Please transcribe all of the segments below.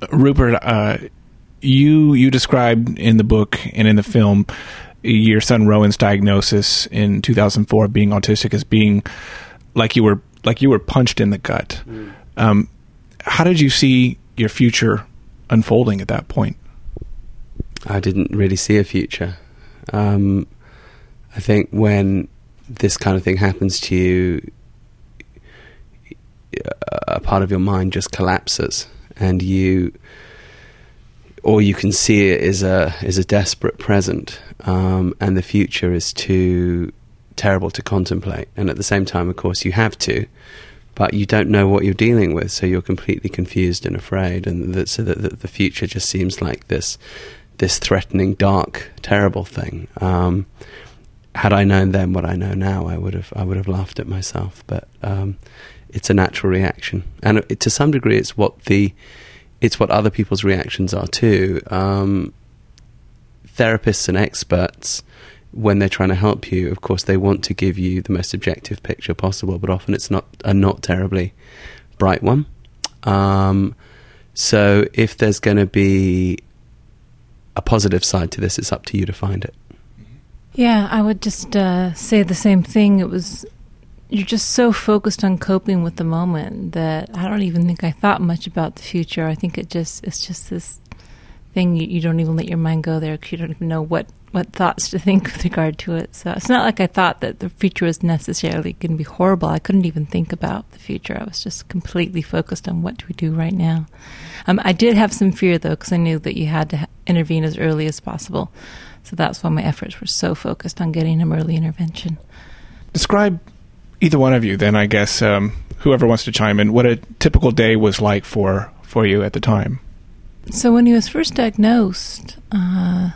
Rupert, you described in the book and in the film your son Rowan's diagnosis in 2004 being autistic as being like you were punched in the gut. How did you see your future unfolding at that point? I didn't really see a future. I think when this kind of thing happens to you, a part of your mind just collapses, and you can see it as a desperate present, and the future is too terrible to contemplate. And at the same time, of course, you have to, but you don't know what you're dealing with, so you're completely confused and afraid, and so that the future just seems like this threatening, dark, terrible thing. Had I known then what I know now, I would have laughed at myself. But it's a natural reaction, and to some degree, it's what other people's reactions are too. Therapists and experts, when they're trying to help you, of course, they want to give you the most objective picture possible, but often it's not a not terribly bright one. So if there's going to be a positive side to this, it's up to you to find it. Yeah, I would just say the same thing. You're just so focused on coping with the moment that I don't even think I thought much about the future. I think it's just this thing you don't even let your mind go there because you don't even know what thoughts to think with regard to it. So it's not like I thought that the future was necessarily going to be horrible. I couldn't even think about the future. I was just completely focused on what do we do right now. I did have some fear, though, because I knew that you had to intervene as early as possible. So that's why my efforts were so focused on getting him early intervention. Describe, either one of you, then, I guess, whoever wants to chime in, what a typical day was like for you at the time. So when he was first diagnosed, the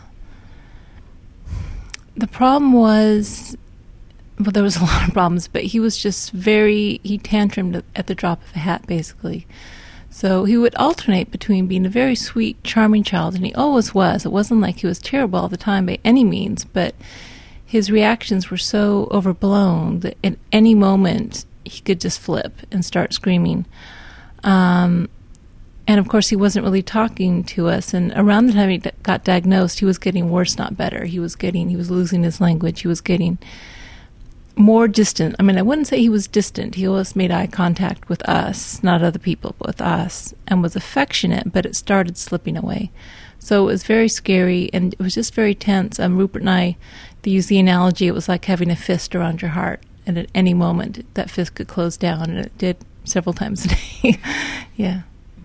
problem was, well, there was a lot of problems, but he was just he tantrumed at the drop of a hat, basically. So he would alternate between being a very sweet, charming child, and he always was. It wasn't like he was terrible all the time by any means, but his reactions were so overblown that at any moment he could just flip and start screaming. And of course, he wasn't really talking to us. And around the time he got diagnosed, he was getting worse, not better. He was losing his language. He was getting more distant. I mean, I wouldn't say he was distant. He always made eye contact with us, not other people, but with us, and was affectionate, but it started slipping away. So it was very scary, and it was just very tense. Rupert and I, they use the analogy, it was like having a fist around your heart, and at any moment, that fist could close down, and it did several times a day. Yeah.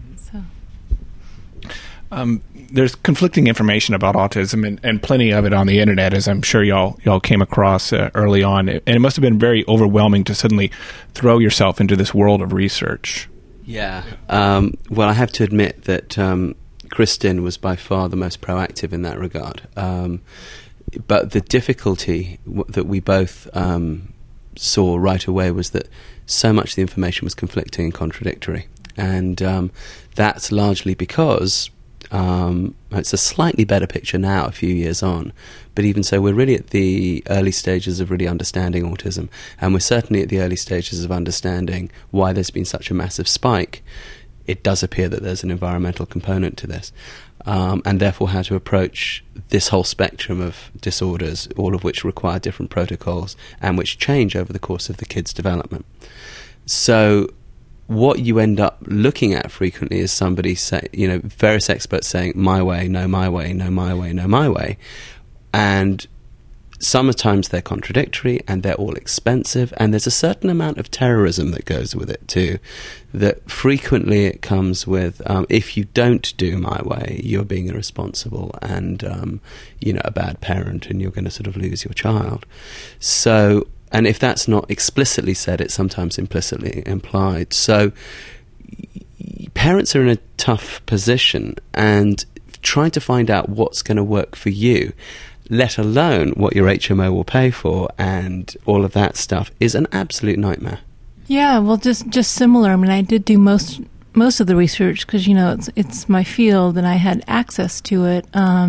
There's conflicting information about autism and plenty of it on the internet, as I'm sure y'all came across early on. And it must have been very overwhelming to suddenly throw yourself into this world of research. Yeah. Well, I have to admit that Kristen was by far the most proactive in that regard. But the difficulty that we both saw right away was that so much of the information was conflicting and contradictory. And that's largely because it's a slightly better picture now, a few years on, but even so, we're really at the early stages of really understanding autism, and we're certainly at the early stages of understanding why there's been such a massive spike. It does appear that there's an environmental component to this, and therefore how to approach this whole spectrum of disorders, all of which require different protocols and which change over the course of the kid's development. So what you end up looking at frequently is somebody say, various experts saying, my way, no my way, no my way, no my way. And sometimes they're contradictory and they're all expensive, and there's a certain amount of terrorism that goes with it too, that frequently it comes with, if you don't do my way, you're being irresponsible and, a bad parent, and you're going to sort of lose your child. So, and if that's not explicitly said, it's sometimes implicitly implied. So parents are in a tough position, and trying to find out what's going to work for you, let alone what your HMO will pay for and all of that stuff, is an absolute nightmare. Yeah, well, just similar. I mean, I did do most of the research because, it's my field and I had access to it.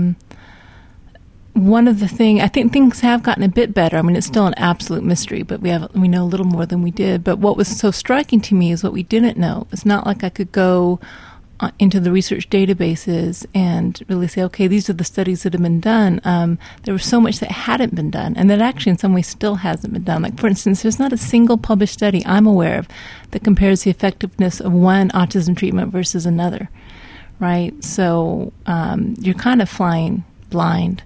One of the things, I think things have gotten a bit better. I mean, it's still an absolute mystery, but we know a little more than we did. But what was so striking to me is what we didn't know. It's not like I could go into the research databases and really say, okay, these are the studies that have been done. There was so much that hadn't been done, and that actually in some ways still hasn't been done. Like, for instance, there's not a single published study I'm aware of that compares the effectiveness of one autism treatment versus another, right? So you're kind of flying blind.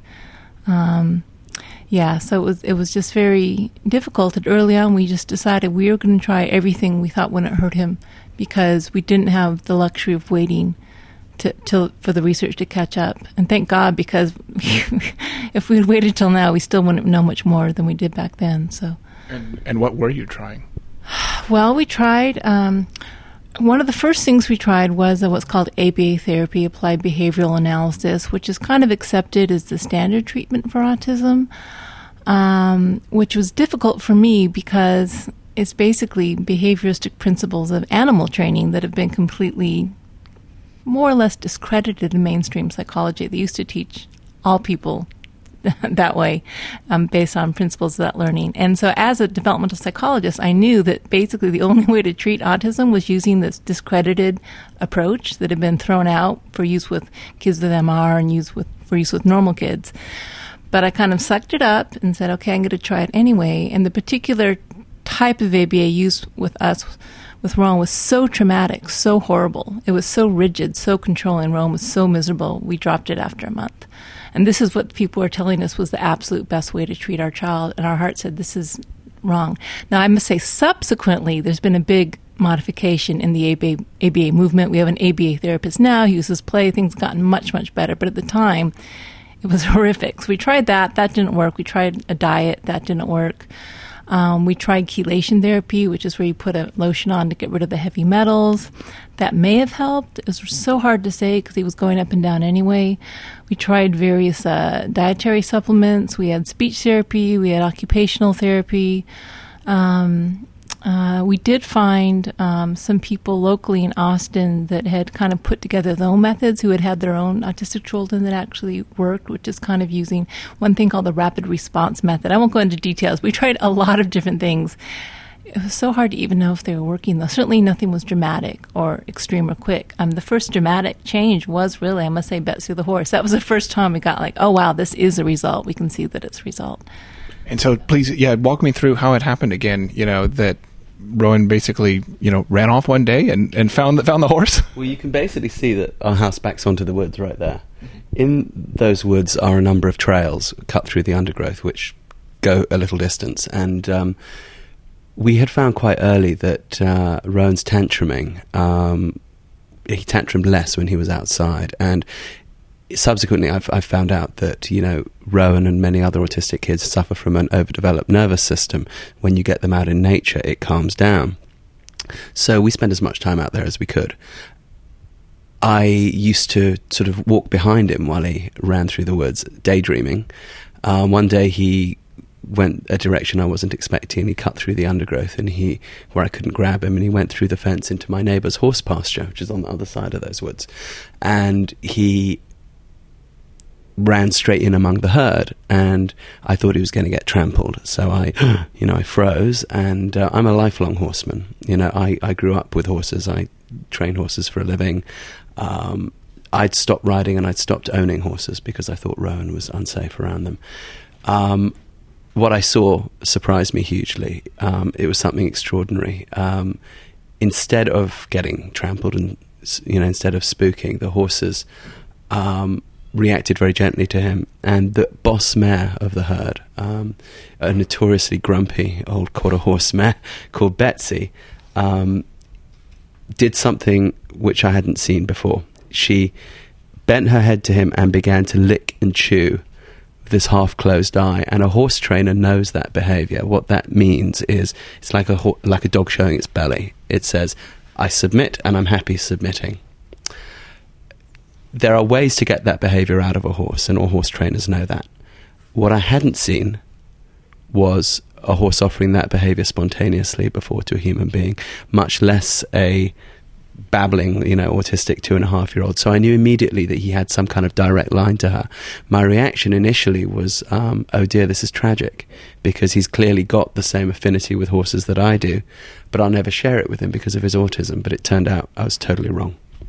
So it was just very difficult. And early on, we just decided we were going to try everything we thought wouldn't hurt him, because we didn't have the luxury of waiting for the research to catch up. And thank God, because if we had waited till now, we still wouldn't know much more than we did back then. So, and what were you trying? Well, we tried. One of the first things we tried was what's called ABA therapy, applied behavioral analysis, which is kind of accepted as the standard treatment for autism, which was difficult for me because it's basically behavioristic principles of animal training that have been completely, more or less discredited in mainstream psychology. They used to teach all people that way, based on principles of that learning. And so as a developmental psychologist, I knew that basically the only way to treat autism was using this discredited approach that had been thrown out for use with kids with MR and for use with normal kids. But I kind of sucked it up and said, okay, I'm going to try it anyway. And the particular type of ABA used with us, with Rowan, was so traumatic, so horrible. It was so rigid, so controlling. Rowan was so miserable. We dropped it after a month. And this is what people were telling us was the absolute best way to treat our child. And our heart said, this is wrong. Now, I must say, subsequently, there's been a big modification in the ABA movement. We have an ABA therapist now. He uses play. Things have gotten much, much better. But at the time, it was horrific. So we tried that. That didn't work. We tried a diet. That didn't work. We tried chelation therapy, which is where you put a lotion on to get rid of the heavy metals. That may have helped. It was so hard to say because he was going up and down anyway. We tried various dietary supplements. We had speech therapy. We had occupational therapy. We did find some people locally in Austin that had kind of put together their own methods, who had their own autistic children that actually worked, which is kind of using one thing called the rapid response method. I won't go into details. We tried a lot of different things. It was so hard to even know if they were working, though. Certainly nothing was dramatic or extreme or quick. The first dramatic change was really, I must say, Betsy the horse. That was the first time we got like, oh, wow, this is a result. We can see that it's a result. And so please, walk me through how it happened again, that Rowan basically, ran off one day and found the horse. Well, you can basically see that our house backs onto the woods right there. In those woods are a number of trails cut through the undergrowth, which go a little distance. And we had found quite early that Rowan's tantruming, he tantrumed less when he was outside. And subsequently, I've found out that, Rowan and many other autistic kids suffer from an overdeveloped nervous system. When you get them out in nature, it calms down. So we spent as much time out there as we could. I used to sort of walk behind him while he ran through the woods, daydreaming. One day he went a direction I wasn't expecting. He cut through the undergrowth where I couldn't grab him, and he went through the fence into my neighbour's horse pasture, which is on the other side of those woods. And he ran straight in among the herd, and I thought he was going to get trampled. So I froze, and I'm a lifelong horseman. I grew up with horses. I train horses for a living. I'd stopped riding and I'd stopped owning horses because I thought Rowan was unsafe around them. What I saw surprised me hugely. It was something extraordinary. Instead of getting trampled and, instead of spooking, the horses reacted very gently to him, and the boss mare of the herd, a notoriously grumpy old quarter horse mare called Betsy, did something which I hadn't seen before. She bent her head to him and began to lick and chew with this half-closed eye, and a horse trainer knows that behavior. What that means is it's like a dog showing its belly. It says, I submit and I'm happy submitting. There are ways to get that behavior out of a horse, and all horse trainers know that. What I hadn't seen was a horse offering that behavior spontaneously before to a human being, much less a babbling, autistic 2.5-year-old. So I knew immediately that he had some kind of direct line to her. My reaction initially was, oh dear, this is tragic, because he's clearly got the same affinity with horses that I do, but I'll never share it with him because of his autism. But it turned out I was totally wrong.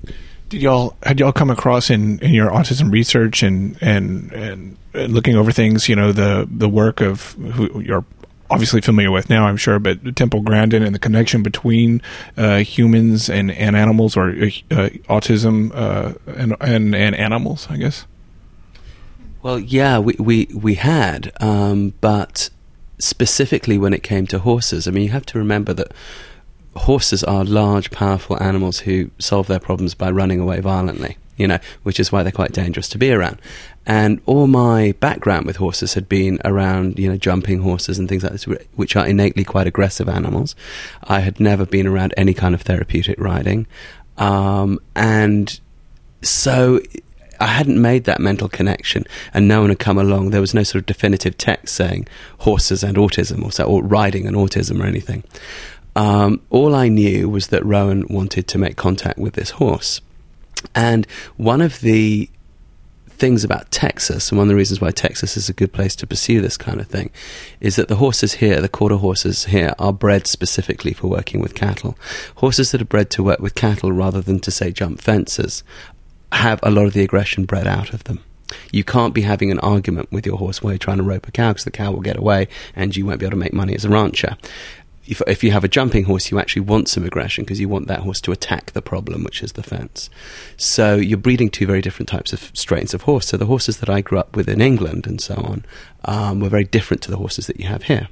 Had y'all come across in your autism research and looking over things, the work of who you're obviously familiar with now, I'm sure, but Temple Grandin and the connection between humans and animals, or autism and animals, I guess? Well, yeah, we had, but specifically when it came to horses, I mean, you have to remember that horses are large, powerful animals who solve their problems by running away violently, which is why they're quite dangerous to be around. And all my background with horses had been around, jumping horses and things like this, which are innately quite aggressive animals. I had never been around any kind of therapeutic riding. And so I hadn't made that mental connection, and no one had come along. There was no sort of definitive text saying horses and autism, or riding and autism or anything. All I knew was that Rowan wanted to make contact with this horse. And one of the things about Texas, and one of the reasons why Texas is a good place to pursue this kind of thing, is that the horses here, the quarter horses here, are bred specifically for working with cattle. Horses that are bred to work with cattle rather than to, say, jump fences, have a lot of the aggression bred out of them. You can't be having an argument with your horse while you're trying to rope a cow, because the cow will get away and you won't be able to make money as a rancher. If you have a jumping horse, you actually want some aggression, because you want that horse to attack the problem, which is the fence. So you're breeding two very different types of strains of horse. So the horses that I grew up with in England and so on were very different to the horses that you have here.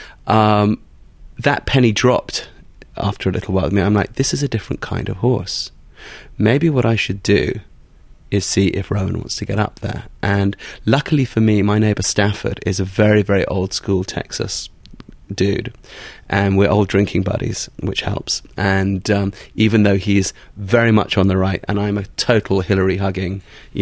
That penny dropped after a little while with me. I'm like, this is a different kind of horse. Maybe what I should do is see if Rowan wants to get up there. And luckily for me, my neighbour Stafford is a very, very old school Texas dude, and we're old drinking buddies, which helps. And even though he's very much on the right and I'm a total Hillary hugging,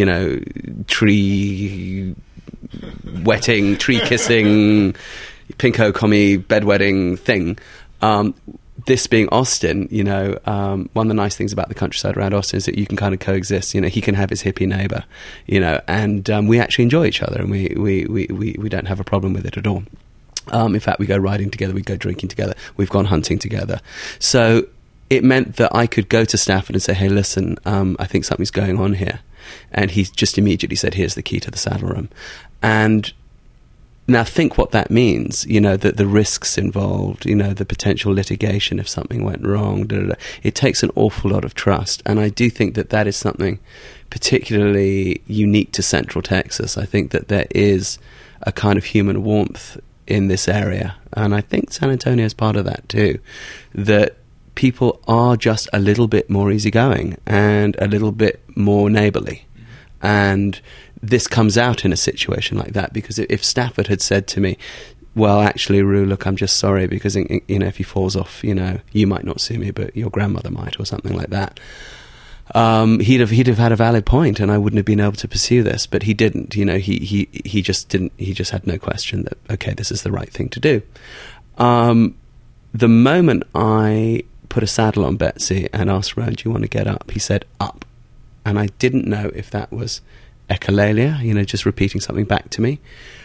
tree wetting, tree kissing, pinko commie bedwetting thing, this being Austin, one of the nice things about the countryside around Austin is that you can kind of coexist. He can have his hippie neighbour, and we actually enjoy each other, and we don't have a problem with it at all. In fact, we go riding together, we go drinking together, we've gone hunting together. So it meant that I could go to Stafford and say, hey, listen, I think something's going on here. And he just immediately said, here's the key to the saddle room. And now think what that means, that the risks involved, the potential litigation if something went wrong. It takes an awful lot of trust. And I do think that that is something particularly unique to Central Texas. I think that there is a kind of human warmth in this area, and I think San Antonio is part of that too, that people are just a little bit more easygoing and a little bit more neighbourly. And this comes out in a situation like that, because if Stafford had said to me, well, actually, Rue, look, I'm just sorry, because if he falls off, you might not sue me, but your grandmother might, or something like that, he'd have had a valid point, and I wouldn't have been able to pursue this. But he didn't. He just didn't. He just had no question that, okay, this is the right thing to do. The moment I put a saddle on Betsy and asked Rowan, do you want to get up? He said, up. And I didn't know if that was echolalia, just repeating something back to me.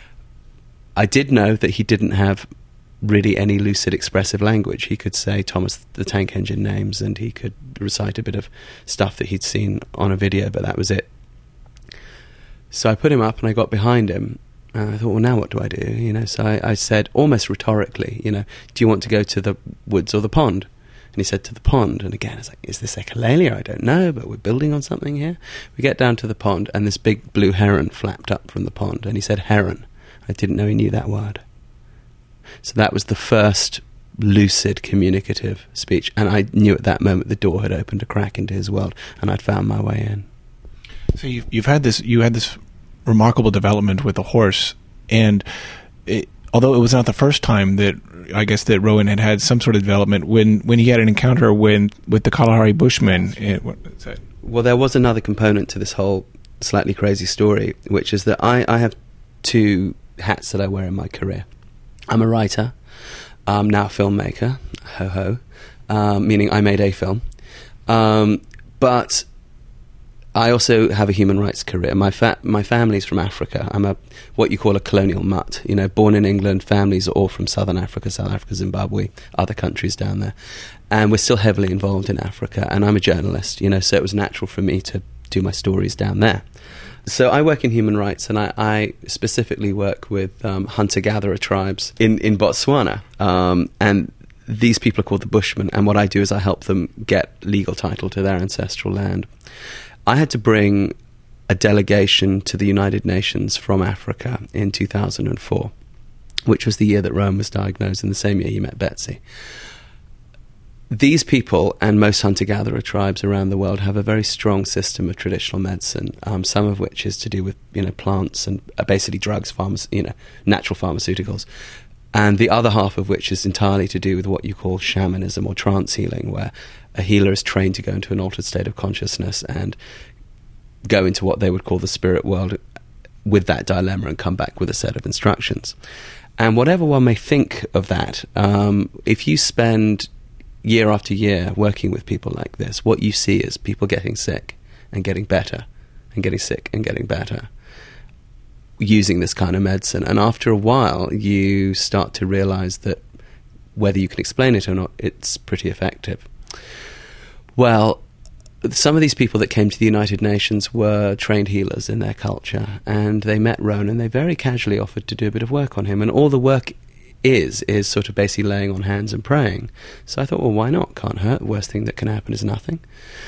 I did know that he didn't have really any lucid expressive language. He could say Thomas the Tank Engine names, and he could recite a bit of stuff that he'd seen on a video, but that was it. So I put him up and I got behind him, and I thought, well, now what do I do? So I said, almost rhetorically, do you want to go to the woods or the pond? And he said, to the pond. And again, I was like, is this echolalia? I don't know, but we're building on something here. We get down to the pond, and this big blue heron flapped up from the pond, and he said heron. I didn't know he knew that word. So that was the first lucid communicative speech, and I knew at that moment the door had opened a crack into his world, and I'd found my way in. So you had this remarkable development with the horse, and although it was not the first time that I guess that Rowan had some sort of development, when he had an encounter with the Kalahari Bushmen. Well, there was another component to this whole slightly crazy story, which is that I have two hats that I wear in my career. I'm a writer. I'm now a filmmaker. Ho ho. Meaning I made a film. But I also have a human rights career. My family's from Africa. I'm what you call a colonial mutt. You know, born in England, families are all from Southern Africa, South Africa, Zimbabwe, other countries down there. And we're still heavily involved in Africa. And I'm a journalist, you know, so it was natural for me to do my stories down there. So I work in human rights, and I specifically work with hunter-gatherer tribes in Botswana. And these people are called the Bushmen, and what I do is I help them get legal title to their ancestral land. I had to bring a delegation to the United Nations from Africa in 2004, which was the year that Rowan was diagnosed, and the same year you met Betsy. These people, and most hunter-gatherer tribes around the world, have a very strong system of traditional medicine, some of which is to do with, you know, plants and basically drugs, natural pharmaceuticals. And the other half of which is entirely to do with what you call shamanism or trance healing, where a healer is trained to go into an altered state of consciousness and go into what they would call the spirit world with that dilemma and come back with a set of instructions. And whatever one may think of that, if you spend year after year working with people like this, what you see is people getting sick and getting better and getting sick and getting better using this kind of medicine. And after a while, you start to realize that whether you can explain it or not, it's pretty effective. Well, some of these people that came to the United Nations were trained healers in their culture, and they met Rowan and they very casually offered to do a bit of work on him. And all the work is sort of basically laying on hands and praying. So I thought, well, why not? Can't hurt. The worst thing that can happen is nothing.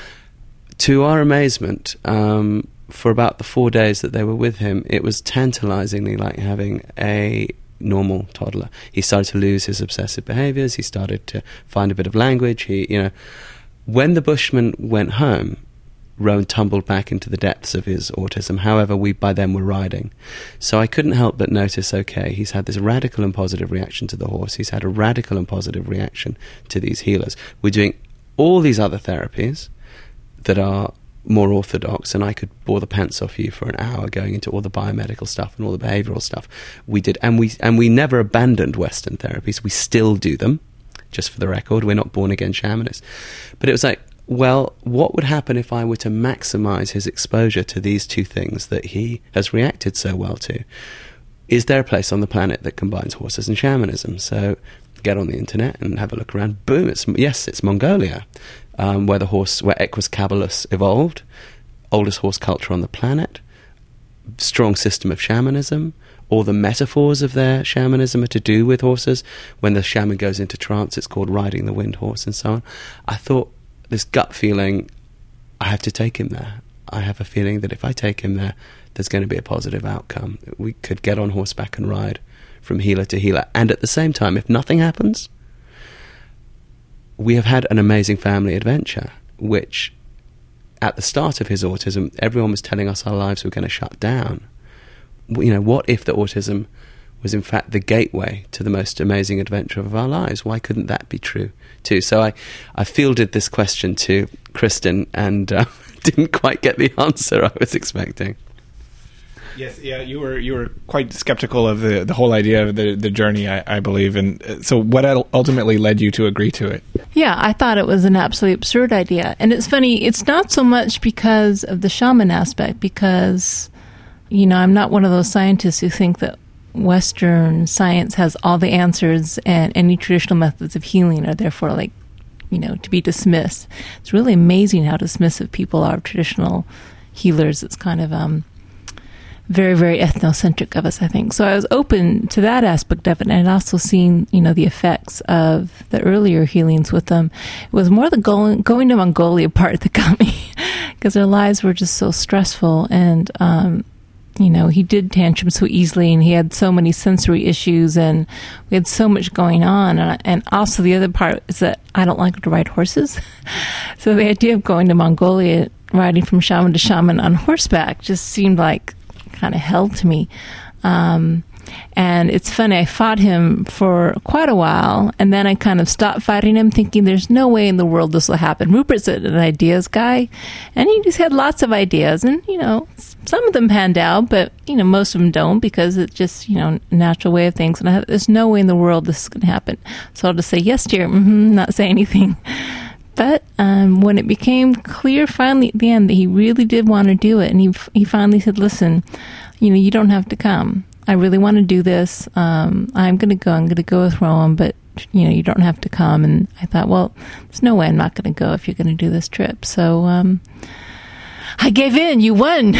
To our amazement, for about the 4 days that they were with him, it was tantalizingly like having a normal toddler. He started to lose his obsessive behaviors. He started to find a bit of language. When the Bushmen went home, Rowan tumbled back into the depths of his autism. However, we by then were riding. So I couldn't help but notice, okay, he's had this radical and positive reaction to the horse. He's had a radical and positive reaction to these healers. We're doing all these other therapies that are more orthodox, and I could bore the pants off you for an hour going into all the biomedical stuff and all the behavioural stuff we did. And we never abandoned Western therapies. We still do them, just for the record. We're not born-again shamanists. But it was like, well, what would happen if I were to maximise his exposure to these two things that he has reacted so well to? Is there a place on the planet that combines horses and shamanism? So get on the internet and have a look around. Boom, it's Mongolia, where Equus caballus evolved, oldest horse culture on the planet, strong system of shamanism. All the metaphors of their shamanism are to do with horses. When the shaman goes into trance, it's called riding the wind horse and so on. I thought, this gut feeling, I have to take him there. I have a feeling that if I take him there, there's going to be a positive outcome. We could get on horseback and ride from healer to healer. And at the same time, if nothing happens, we have had an amazing family adventure, which at the start of his autism, everyone was telling us our lives were going to shut down. You know, what if the autism was in fact the gateway to the most amazing adventure of our lives? Why couldn't that be true too? So I fielded this question to Kristen and didn't quite get the answer I was expecting. Yes, yeah, you were quite skeptical of the whole idea of the journey, I believe. And so what ultimately led you to agree to it? Yeah, I thought it was an absolutely absurd idea. And it's funny, it's not so much because of the shaman aspect, because, you know, I'm not one of those scientists who think that Western science has all the answers and any traditional methods of healing are therefore, like, you know, to be dismissed. It's really amazing how dismissive people are of traditional healers. It's kind of very, very ethnocentric of us, I think. So I was open to that aspect of it, and I'd also seen, you know, the effects of the earlier healings with them. It was more the going to Mongolia part that got me, because their lives were just so stressful, and you know, he did tantrum so easily, and he had so many sensory issues, and we had so much going on. And also the other part is that I don't like to ride horses. So the idea of going to Mongolia, riding from shaman to shaman on horseback, just seemed like kind of hell to me. And it's funny, I fought him for quite a while, and then I kind of stopped fighting him, thinking there's no way in the world this will happen. Rupert's an ideas guy, and he just had lots of ideas, and, you know, some of them panned out, but, you know, most of them don't, because it's just, you know, a natural way of things. And there's no way in the world this is going to happen. So I'll just say, yes, dear, not say anything. But when it became clear finally at the end that he really did want to do it, and he finally said, listen, you don't have to come. I really want to do this. I'm going to go with Rowan, but you don't have to come. And I thought, well, there's no way I'm not going to go if you're going to do this trip. So I gave in. You won.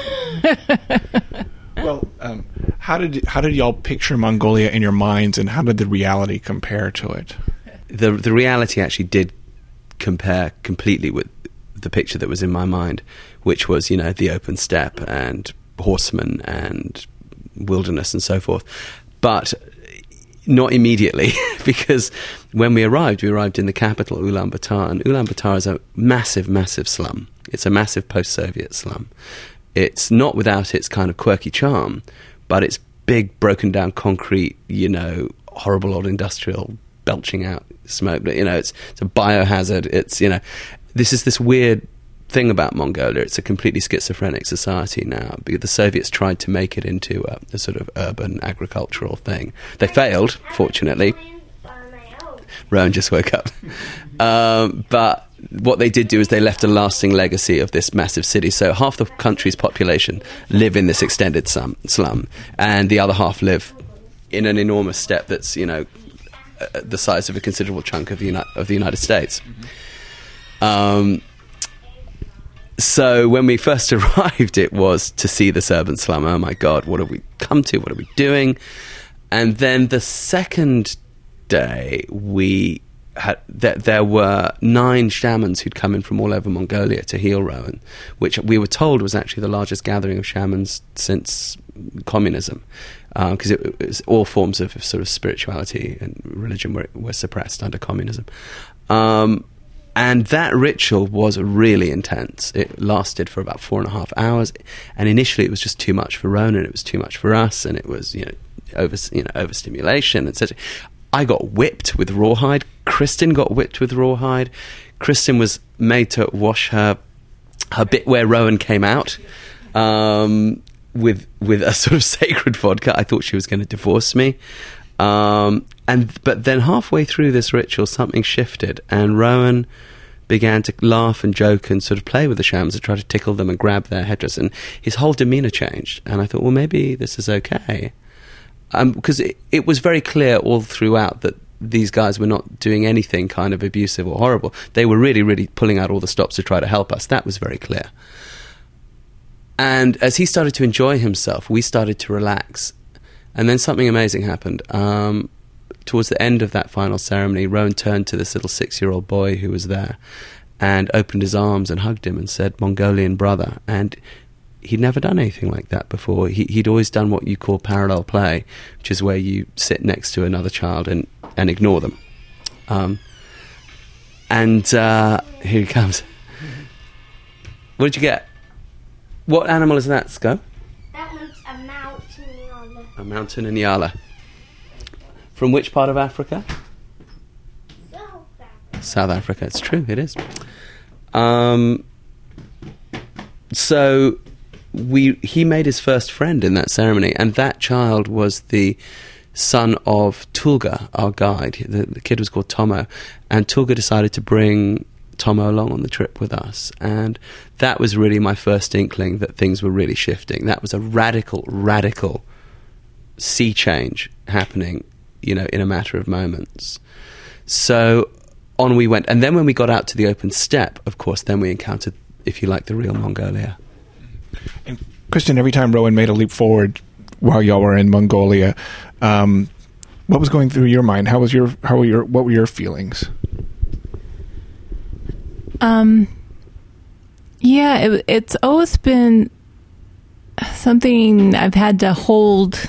Well, how did y'all picture Mongolia in your minds, and how did the reality compare to it? The reality actually did compare completely with the picture that was in my mind, which was, the open steppe and horsemen and wilderness and so forth. But not immediately, because when we arrived in the capital, Ulaanbaatar, and Ulaanbaatar is a massive, massive slum. It's a massive post-Soviet slum. It's not without its kind of quirky charm, but it's big, broken-down concrete, horrible old industrial belching out smoke. It's a biohazard. It's, this is this weird thing about Mongolia. It's a completely schizophrenic society now. The Soviets tried to make it into a sort of urban agricultural thing. They failed, fortunately. Rowan just woke up. But what they did do is they left a lasting legacy of this massive city. So half the country's population live in this extended slum, and the other half live in an enormous steppe that's, the size of a considerable chunk of the United States. So when we first arrived, it was to see this urban slum. Oh my God, what have we come to? What are we doing? And then the second day, there were 9 shamans who'd come in from all over Mongolia to heal Rowan, which we were told was actually the largest gathering of shamans since communism, because it was all forms of sort of spirituality and religion were suppressed under communism. And that ritual was really intense. It lasted for about 4.5 hours, and initially it was just too much for Ronan, it was too much for us, and it was overstimulation, etc. I got whipped with rawhide. Kristen got whipped with rawhide. Kristen was made to wash her bit where Rowan came out with a sort of sacred vodka. I thought she was going to divorce me. But then halfway through this ritual, something shifted, and Rowan began to laugh and joke and sort of play with the shamans and try to tickle them and grab their headdress, and his whole demeanour changed. And I thought, well, maybe this is okay. Because it was very clear all throughout that these guys were not doing anything kind of abusive or horrible. They were really, really pulling out all the stops to try to help us. That was very clear. And as he started to enjoy himself, we started to relax. And then something amazing happened. Towards the end of that final ceremony, Rowan turned to this little 6-year-old boy who was there and opened his arms and hugged him and said, "Mongolian brother." And he'd never done anything like that before. He'd always done what you call parallel play, which is where you sit next to another child and ignore them. Here he comes. What did you get? What animal is that, Sko? That one's a mountain Nyala. A mountain Nyala. From which part of Africa? South Africa. South Africa. It's true, it is. So he made his first friend in that ceremony, and that child was the son of Tulga, our guide. The kid was called Tomo, and Tulga decided to bring Tomo along on the trip with us, and that was really my first inkling that things were really shifting. That was a radical sea change happening, in a matter of moments. So on we went, and then when we got out to the open steppe, of course, then we encountered, if you like, the real Mongolia. And Kristen, every time Rowan made a leap forward while y'all were in Mongolia, what was going through your mind? What were your feelings? It's always been something I've had to hold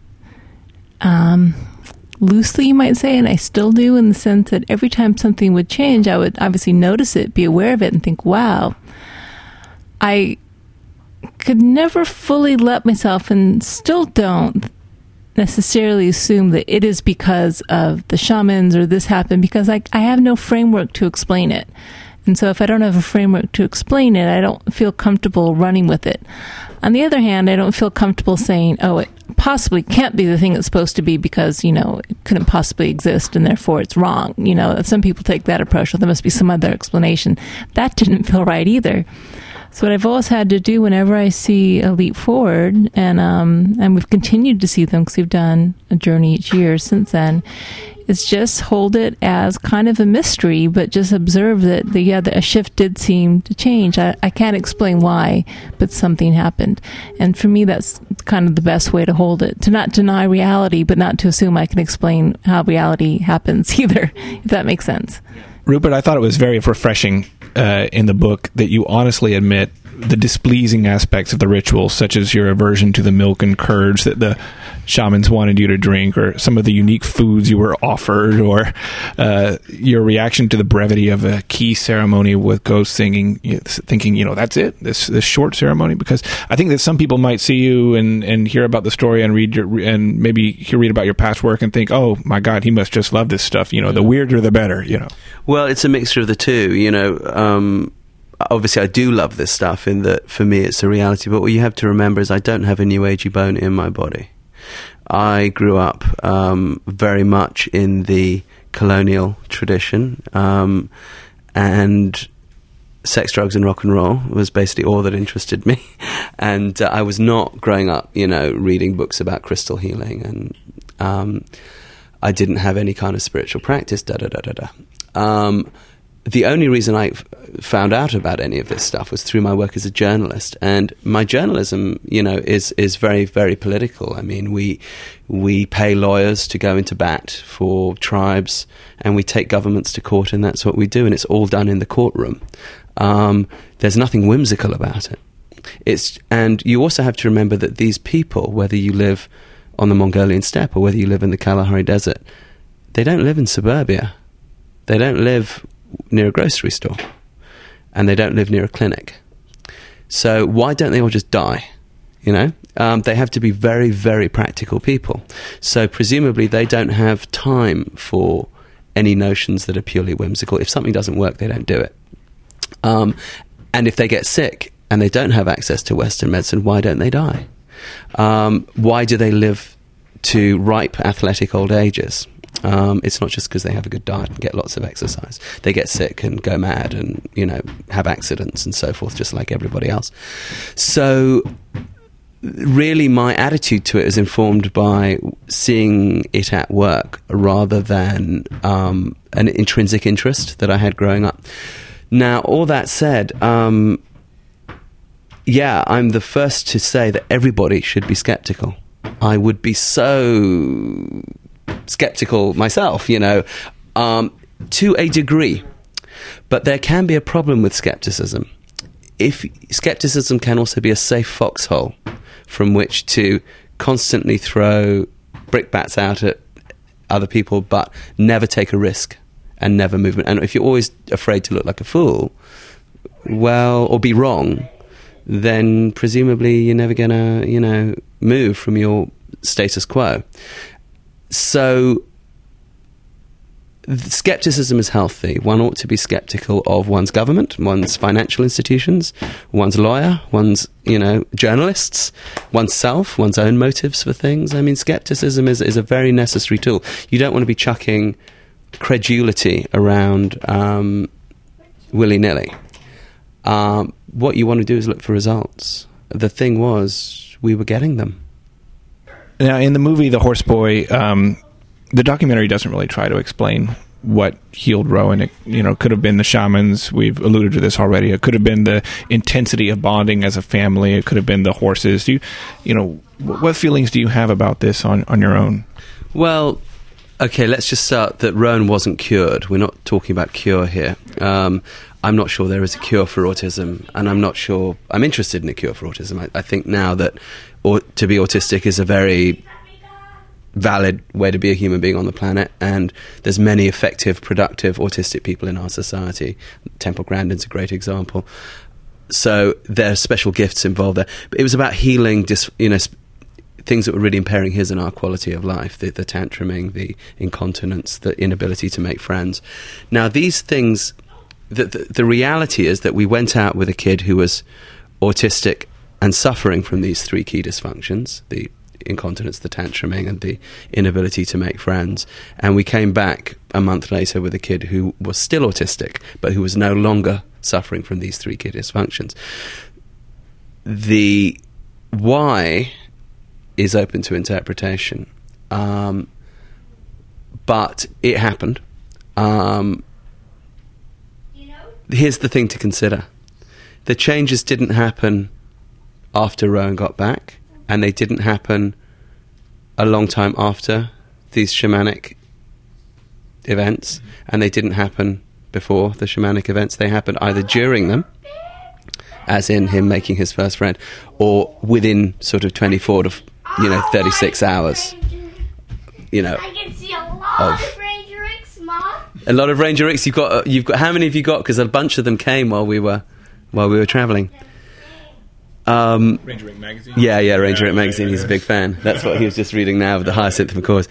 loosely, you might say, and I still do, in the sense that every time something would change, I would obviously notice it, be aware of it, and think, wow. I could never fully let myself, and still don't necessarily assume that it is because of the shamans or this happened, because I have no framework to explain it. And so if I don't have a framework to explain it, I don't feel comfortable running with it. On the other hand, I don't feel comfortable saying, oh, it possibly can't be the thing it's supposed to be because, you know, it couldn't possibly exist and therefore it's wrong. You know, some people take that approach, well, there must be some other explanation. That didn't feel right either. So what I've always had to do whenever I see a leap forward, and we've continued to see them because we've done a journey each year since then, is just hold it as kind of a mystery, but just observe that a shift did seem to change. I can't explain why, but something happened. And for me, that's kind of the best way to hold it, to not deny reality, but not to assume I can explain how reality happens either, if that makes sense. Rupert, I thought it was very refreshing in the book that you honestly admit the displeasing aspects of the ritual, such as your aversion to the milk and curds that the shamans wanted you to drink, or some of the unique foods you were offered, or your reaction to the brevity of a key ceremony with ghost singing, thinking, you know, that's it, this short ceremony. Because I think that some people might see you and hear about the story and maybe read about your past work and think, oh my God, he must just love this stuff. You know, the weirder the better. You know. Well, it's a mixture of the two. You know. Obviously, I do love this stuff in that, for me, it's a reality. But what you have to remember is I don't have a New Agey bone in my body. I grew up very much in the colonial tradition, and sex, drugs, and rock and roll was basically all that interested me. And I was not growing up, you know, reading books about crystal healing, and I didn't have any kind of spiritual practice. The only reason I found out about any of this stuff was through my work as a journalist, and my journalism, you know, is very, very political. I mean, we pay lawyers to go into bat for tribes, and we take governments to court, and that's what we do, and it's all done in the courtroom. There's nothing whimsical about it. And you also have to remember that these people, whether you live on the Mongolian steppe or whether you live in the Kalahari Desert, they don't live in suburbia. They don't live near a grocery store, and they don't live near a clinic. So why don't they all just die? You know, they have to be very, very practical people. So presumably they don't have time for any notions that are purely whimsical. If something doesn't work, they don't do it. And if they get sick and they don't have access to Western medicine, why don't they die? Why do they live to ripe athletic old ages? It's not just because they have a good diet and get lots of exercise. They get sick and go mad and, you know, have accidents and so forth, just like everybody else. So really my attitude to it is informed by seeing it at work rather than an intrinsic interest that I had growing up. Now, all that said, yeah, I'm the first to say that everybody should be skeptical. I would be so skeptical myself, you know, to a degree. But there can be a problem with skepticism. If skepticism can also be a safe foxhole from which to constantly throw brickbats out at other people, but never take a risk and never move. And if you're always afraid to look like a fool, well, or be wrong, then presumably you're never going to, you know, move from your status quo. So skepticism is healthy. One ought to be skeptical of one's government, one's financial institutions, one's lawyer, one's, you know, journalists, oneself, one's own motives for things. I mean, skepticism is a very necessary tool. You don't want to be chucking credulity around willy-nilly. What you want to do is look for results. The thing was, we were getting them. Now, in the movie The Horse Boy, the documentary doesn't really try to explain what healed Rowan. It, you know, could have been the shamans. We've alluded to this already. It could have been the intensity of bonding as a family. It could have been the horses. You know, what feelings do you have about this on your own? Well, okay, let's just start that Rowan wasn't cured. We're not talking about cure here. I'm not sure there is a cure for autism, and I'm not sure I'm interested in a cure for autism. I think now that to be autistic is a very valid way to be a human being on the planet, and there's many effective, productive autistic people in our society. Temple Grandin's a great example. So there are special gifts involved there. But it was about healing, things that were really impairing his and our quality of life, the tantruming, the incontinence, the inability to make friends. Now, these things the reality is that we went out with a kid who was autistic and suffering from these three key dysfunctions, the incontinence, the tantruming, and the inability to make friends. And we came back a month later with a kid who was still autistic, but who was no longer suffering from these three key dysfunctions. The why is open to interpretation, but it happened. Here's the thing to consider. The changes didn't happen after Rowan got back, and they didn't happen a long time after these shamanic events, and they didn't happen before the shamanic events. They happened either during them, as in him making his first friend, or within sort of 24 to 36 hours. I can see a lot of Ranger X, Mom. A lot of Ranger X. You've got. How many have you got? Because a bunch of them came while we were travelling. Ranger Ink magazine. Yeah, Ranger Ink magazine. He's a big fan. That's what he was just reading now of the Hyacinth McCaws.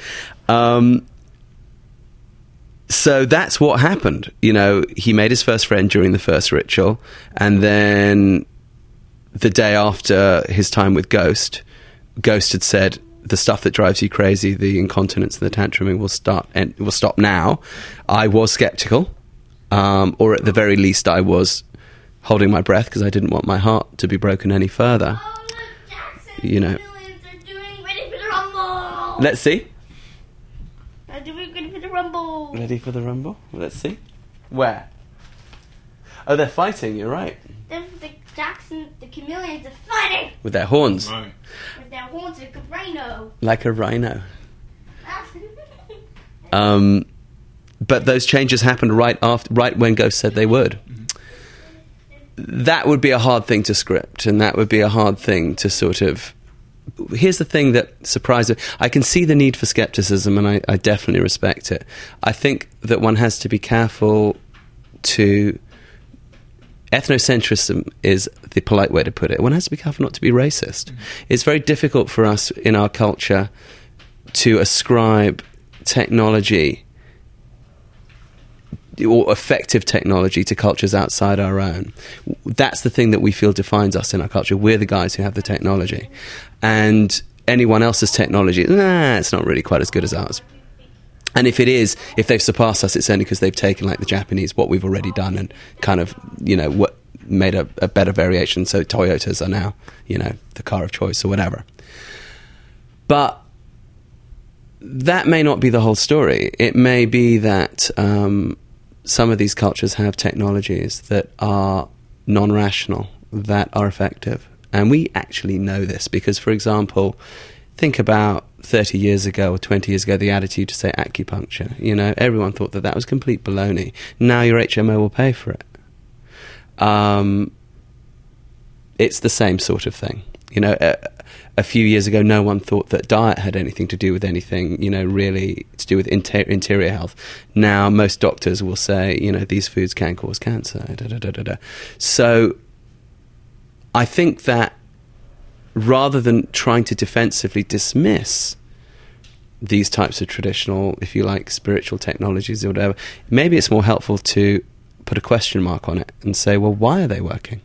So that's what happened. He made his first friend during the first ritual, and then the day after his time with Ghost had said, the stuff that drives you crazy, the incontinence and the tantruming, will stop now. I was sceptical, or at the very least I was holding my breath because I didn't want my heart to be broken any further. Oh, look, Jackson, the millions are doing Ready for the Rumble. Let's see. They're doing Ready for the Rumble. Ready for the Rumble? Let's see. Where? Oh, they're fighting, you're right. The chameleons are fighting With their horns. Right. with their horns like a rhino. Like a rhino. But those changes happened right when Ghost said they would. That would be a hard thing to script, and that would be a hard thing to sort of... Here's the thing that surprised me. I can see the need for skepticism, and I definitely respect it. I think that one has to be careful to... Ethnocentrism is the polite way to put it. One has to be careful not to be racist. It's very difficult for us in our culture to ascribe technology or effective technology to cultures outside our own. That's the thing that we feel defines us in our culture. We're the guys who have the technology. And anyone else's technology, it's not really quite as good as ours. And if they've surpassed us, it's only because they've taken, like the Japanese, what we've already done and kind of, what made a better variation. So Toyotas are now, the car of choice or whatever. But that may not be the whole story. It may be that some of these cultures have technologies that are non-rational, that are effective. And we actually know this because, for example, think about 30 years ago or 20 years ago, the attitude to say acupuncture. Everyone thought that was complete baloney. Now your HMO will pay for it. It's the same sort of thing. A few years ago, no one thought that diet had anything to do with anything, really to do with interior health. Now, most doctors will say, these foods can cause cancer. So I think that rather than trying to defensively dismiss these types of traditional, if you like, spiritual technologies or whatever, maybe it's more helpful to put a question mark on it and say, well, why are they working?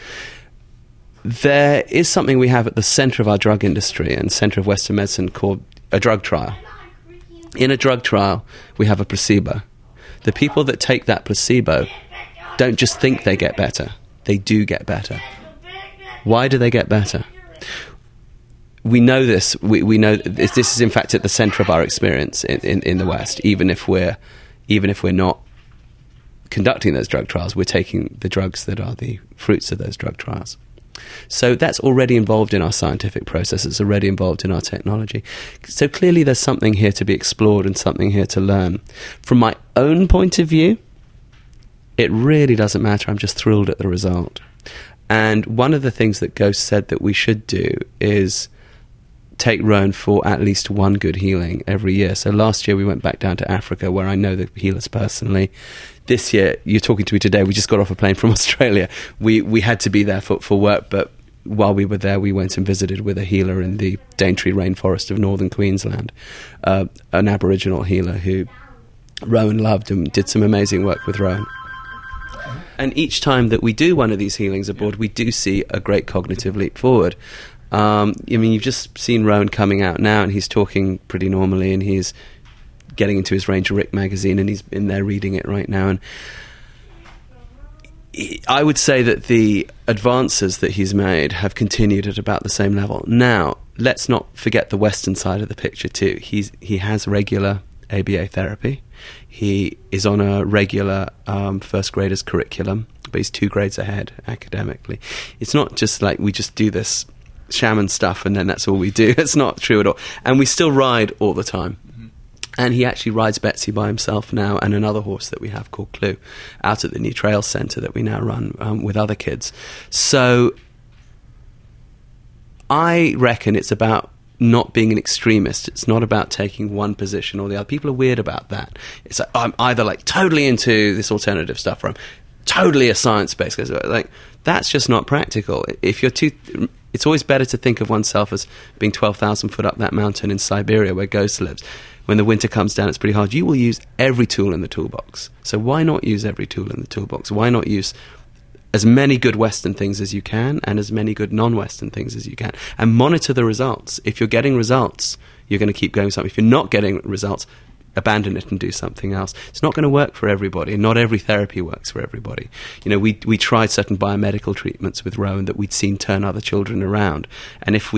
There is something we have at the centre of our drug industry and centre of Western medicine called a drug trial. In a drug trial, we have a placebo. The people that take that placebo don't just think they get better. They do get better. Why do they get better? We know this. We know this is in fact at the centre of our experience in the West. Even if we're not conducting those drug trials, we're taking the drugs that are the fruits of those drug trials. So that's already involved in our scientific process. It's already involved in our technology. So clearly there's something here to be explored and something here to learn. From my own point of view, it really doesn't matter. I'm just thrilled at the result. And one of the things that Ghost said that we should do is take Rowan for at least one good healing every year. So last year we went back down to Africa, where I know the healers personally. This year, you're talking to me today, we just got off a plane from Australia. We had to be there for work, but while we were there, we went and visited with a healer in the Daintree rainforest of northern Queensland, an Aboriginal healer who Rowan loved and did some amazing work with Rowan. And each time that we do one of these healings aboard, we do see a great cognitive leap forward. I mean, you've just seen Rowan coming out now, and he's talking pretty normally, and he's getting into his Ranger Rick magazine, and he's in there reading it right now. And I would say that the advances that he's made have continued at about the same level. Now, let's not forget the Western side of the picture too. He has regular ABA therapy. He is on a regular first graders curriculum, but he's 2 grades ahead academically. It's not just like we just do this shaman stuff and then that's all we do. It's not true at all. And we still ride all the time. And he actually rides Betsy by himself now, and another horse that we have called Clue, out at the New Trails Centre that we now run with other kids. So I reckon it's about not being an extremist. It's not about taking one position or the other. People are weird about that. It's like, I'm either like totally into this alternative stuff, or I'm totally a science-based. Like, that's just not practical. If you're it's always better to think of oneself as being 12,000 foot up that mountain in Siberia where Ghost lives. When the winter comes down, it's pretty hard. You will use every tool in the toolbox. So why not use every tool in the toolbox? Why not use as many good Western things as you can and as many good non-Western things as you can? And monitor the results. If you're getting results, you're going to keep going with something. If you're not getting results, abandon it and do something else. It's not going to work for everybody. Not every therapy works for everybody. You know, we tried certain biomedical treatments with Rowan that we'd seen turn other children around. And if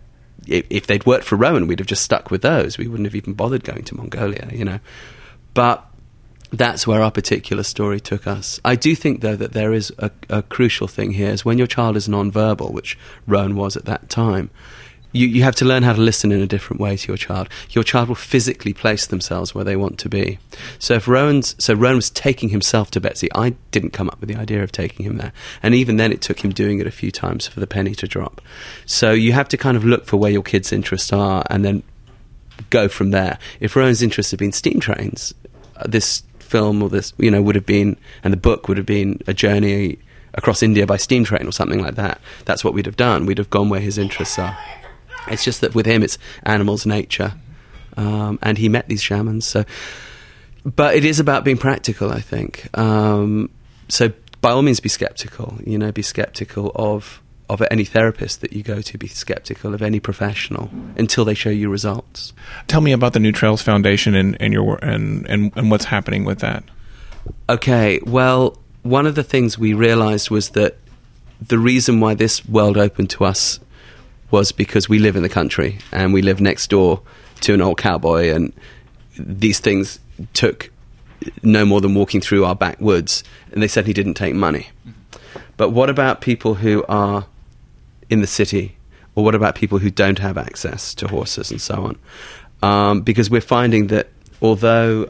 they'd worked for Rowan, we'd have just stuck with those. We wouldn't have even bothered going to Mongolia, you know. But that's where our particular story took us. I do think, though, that there is a crucial thing here, is when your child is non-verbal, which Rowan was at that time, you have to learn how to listen in a different way to your child. Your child will physically place themselves where they want to be. So Rowan was taking himself to Betsy. I didn't come up with the idea of taking him there. And even then it took him doing it a few times for the penny to drop. So you have to kind of look for where your kids' interests are and then go from there. If Rowan's interests had been steam trains, this film or this, you know, would have been, and the book would have been a journey across India by steam train or something like that. That's what we'd have done. We'd have gone where his interests are. It's just that with him, it's animals, nature, and he met these shamans. So, but it is about being practical, I think. So, by all means, be skeptical. You know, be skeptical of any therapist that you go to. Be skeptical of any professional until they show you results. Tell me about the New Trails Foundation and your and what's happening with that. Okay, well, one of the things we realised was that the reason why this world opened to us was because we live in the country and we live next door to an old cowboy, and these things took no more than walking through our backwoods, and they said he didn't take money. But what about people who are in the city, or what about people who don't have access to horses and so on? Because we're finding that although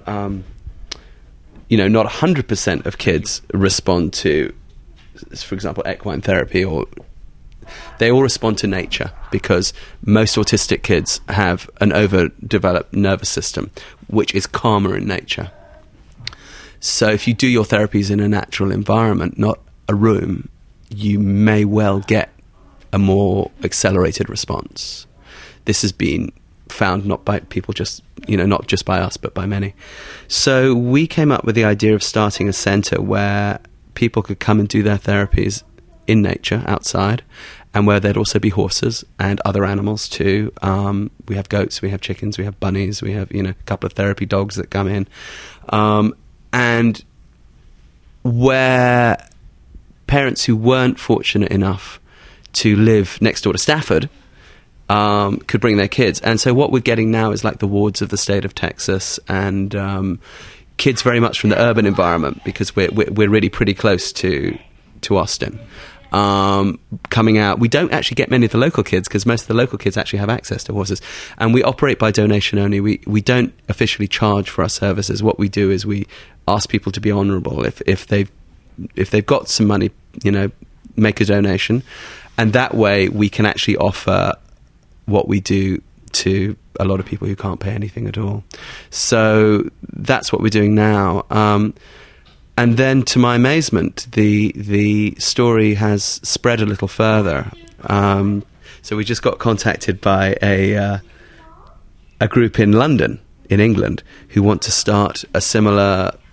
not 100% of kids respond to, for example, equine therapy, or they all respond to nature, because most autistic kids have an overdeveloped nervous system, which is calmer in nature. So if you do your therapies in a natural environment, not a room, you may well get a more accelerated response. This has been found not by people not just by us, but by many. So we came up with the idea of starting a centre where people could come and do their therapies in nature, outside, and where there'd also be horses and other animals too. We have goats, we have chickens, we have bunnies, we have a couple of therapy dogs that come in, and where parents who weren't fortunate enough to live next door to Stafford could bring their kids. And so what we're getting now is like the wards of the state of Texas, and kids very much from the urban environment, because we're really pretty close to Austin. Coming out. We don't actually get many of the local kids, because most of the local kids actually have access to horses, and we operate by donation only. We don't officially charge for our services. What we do is we ask people to be honourable. If they've got some money, make a donation, and that way we can actually offer what we do to a lot of people who can't pay anything at all. So that's what we're doing now. And then, to my amazement, the story has spread a little further. So we just got contacted by a group in London, in England, who want to start a similar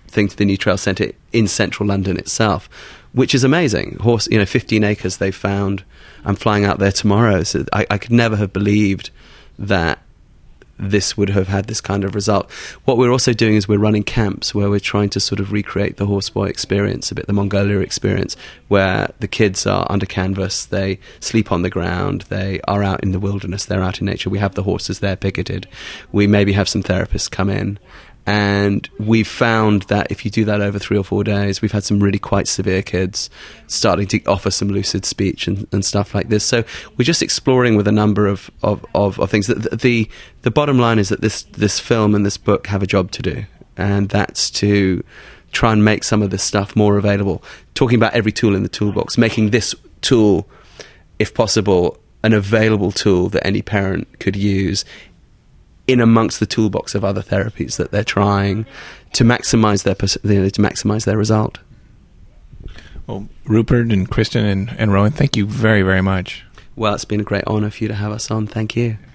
thing to the New Trail Centre in central London itself, which is amazing. 15 acres they found. I'm flying out there tomorrow. So I could never have believed that this would have had this kind of result. What we're also doing is we're running camps where we're trying to sort of recreate the horseboy experience, a bit the Mongolia experience, where the kids are under canvas, they sleep on the ground, they are out in the wilderness, they're out in nature. We have the horses there picketed. We maybe have some therapists come in. And we've found that if you do that over 3 or 4 days, we've had some really quite severe kids starting to offer some lucid speech and stuff like this. So we're just exploring with a number of things. The bottom line is that this film and this book have a job to do, and that's to try and make some of this stuff more available. Talking about every tool in the toolbox, making this tool, if possible, an available tool that any parent could use in amongst the toolbox of other therapies that they're trying to maximise their result. Well, Rupert and Kristen and Rowan, thank you very, very much. Well, it's been a great honour for you to have us on. Thank you.